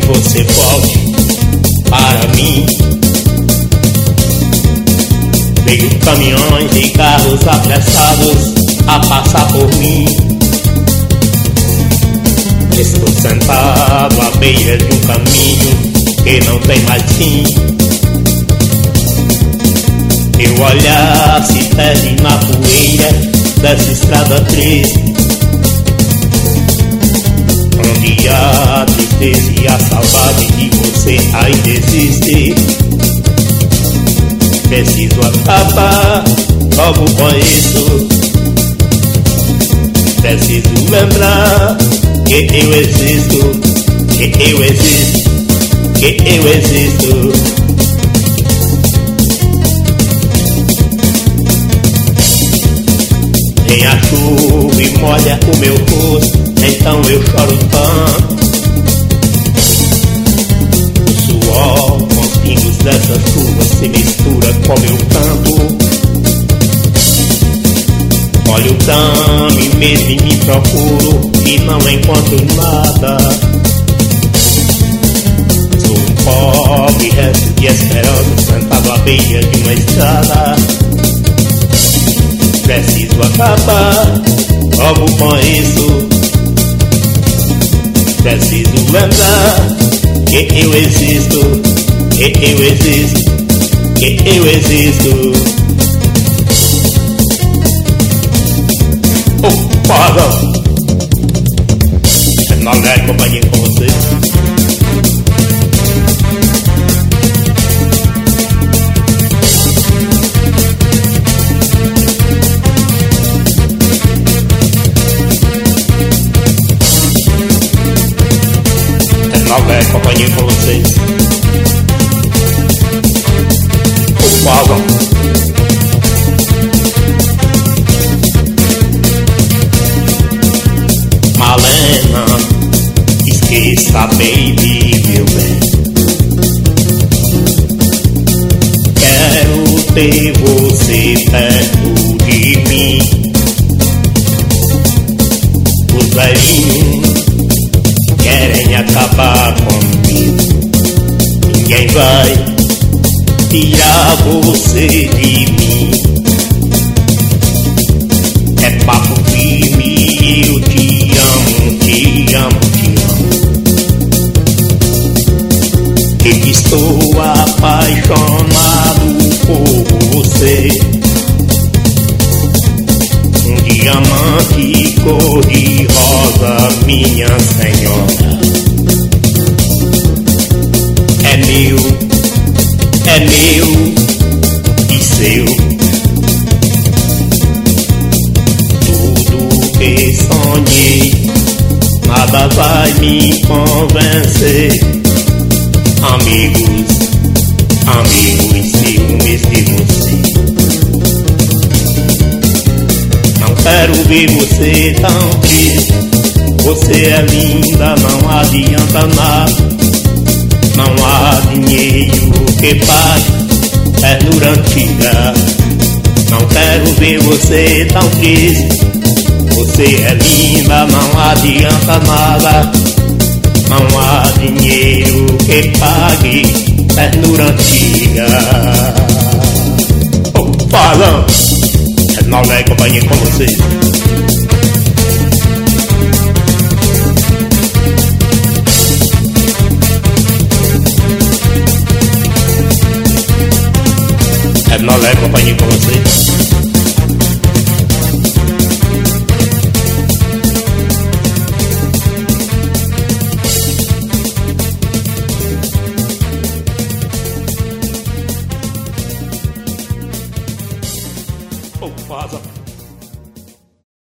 você volte para mim. Vejo caminhões e carros apressados a passar por mim. Estou sentado à beira de um caminho que não tem mais fim. Meu olhar se perde na poeira dessa estrada triste, onde a tristeza e a saudade de você ainda existe. Preciso acabar logo com isso. Preciso lembrar que eu existo, que eu existo, que eu existo. Vem a chuva e molha o meu rosto, então eu choro tanto. O suor com os pingos dessa chuva se mistura com meu canto. Olho tão e mesmo me procuro e não encontro nada. Sou um pobre resto de esperança sentado à beira de uma estrada. Preciso acabar logo com isso. Preciso lembrar que eu existo, que eu existo, que eu existo. Oh, pardon. É na leve companhia com você. Companhia com vocês. O Paulo. Malena, esqueça, baby, meu bem. Quero ter você perto de mim. Os velhinhos querem acabar comigo. Ninguém vai tirar você de mim. É papo firme, eu te amo, te amo, te amo. Eu estou apaixonado por você. Um diamante cor-de-rosa, minha senhora. É meu e seu. Tudo que sonhei, nada vai me convencer. Amigos, ciúmes de você. Não quero ver você tão triste. Você é linda, não adianta nada. Não há dinheiro que pague ternura antiga. Não quero ver você tão triste. Você é linda, não adianta nada. Não há dinheiro que pague ternura antiga. Oh, falando, é Nolé companhia com vocês.